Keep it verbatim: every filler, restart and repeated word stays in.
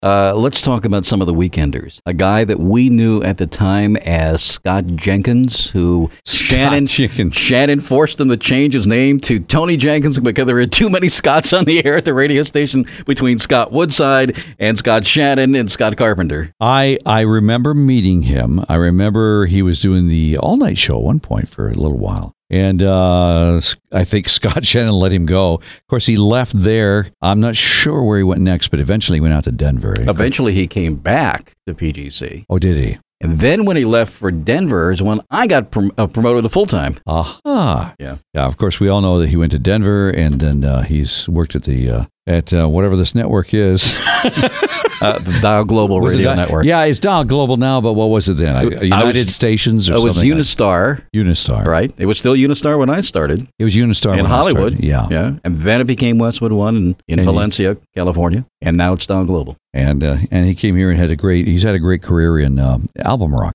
Uh, let's talk about some of the Weekenders. A guy that we knew at the time as Scott Jenkins, who Scott Shannon Jenkins. Shannon forced him to change his name to Tony Jenkins because there were too many Scotts on the air at the radio station between Scott Woodside and Scott Shannon and Scott Carpenter. I, I remember meeting him. I remember he was doing the all-night show at one point for a little while. And uh, I think Scott Shannon let him go. Of course, he left there. I'm not sure where he went next, but eventually he went out to Denver. Eventually he came back to P G C. Oh, did he? And then when he left for Denver is when I got prom- uh, promoted to full-time. Aha. Yeah. Yeah, of course, we all know that he went to Denver, and then uh, he's worked at the uh, at uh, whatever this network is. uh, the Dial Global Was Radio it Di- Network. Yeah, it's Dial Global now, but what was it then? Uh, United was, Stations or it was something? Unistar. Unistar. Right. It was still Unistar when I started. It was Unistar in when Hollywood. I started. Yeah. Yeah. And then it became Westwood One in, in And Valencia, California. And now it's Dial Global. And uh, and he came here and had a great, he's had a great career in um, album rock.